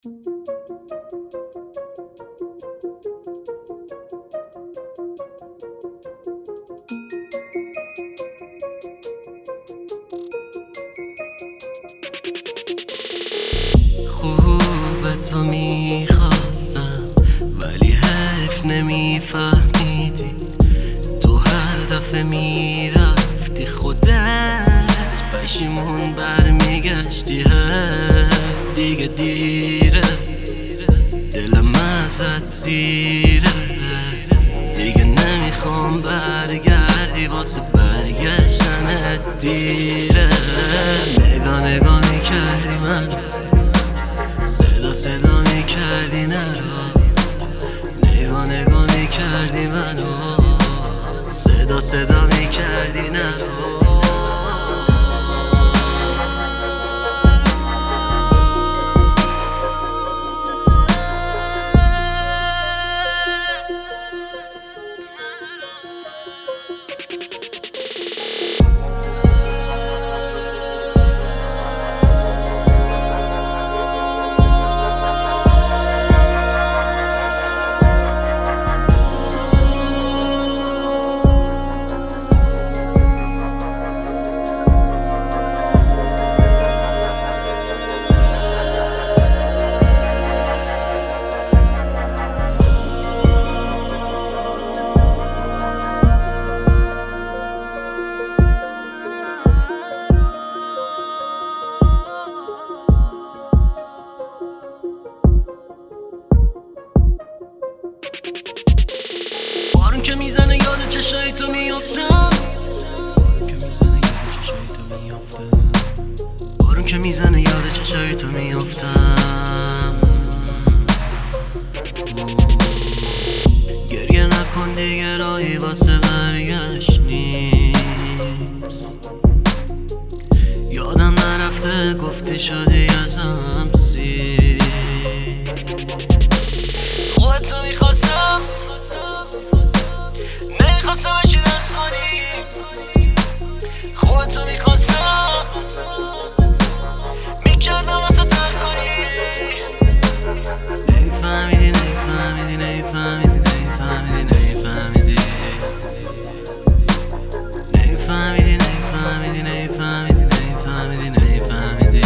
خوب تو میخواستم ولی حیف نمیفهمیدی. تو هر دفعه میرفتی خودت پشیمون برمیگشتی. دیگه دیره، دلم ازت زیره. دیگه نمیخوام برگردی، واسه برگشتنت دیره. نگاه نگاه میکردی من، صدا میکردی نرو. نگاه نگاه میکردی منو، صدا میکردی نرو. بارون که میزنه یاد چشای تو میافتم. بارون که میزنه یاد چشای تو میافتم. گریه نکن دیگه، راهی واسه برگشت نیست. یادم نرفته گفتی شدی ازم سی. خودتو میخواستم، نمیخواستم اشی دست کنی. خودتو میخواستم، میکردم واسه تر کنی. نمیفهمیدی نمیفهمیدی نمیفهمیدی نمیفهمیدی نمیفهمیدی نمیفهمیدی نمیفهمیدی نمیفهمیدی نمیفهمیدی نمیفهمیدی.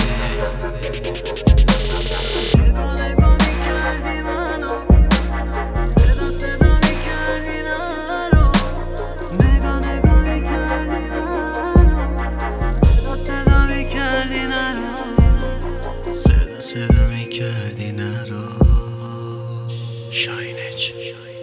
صدا میکردی نرو. شاینج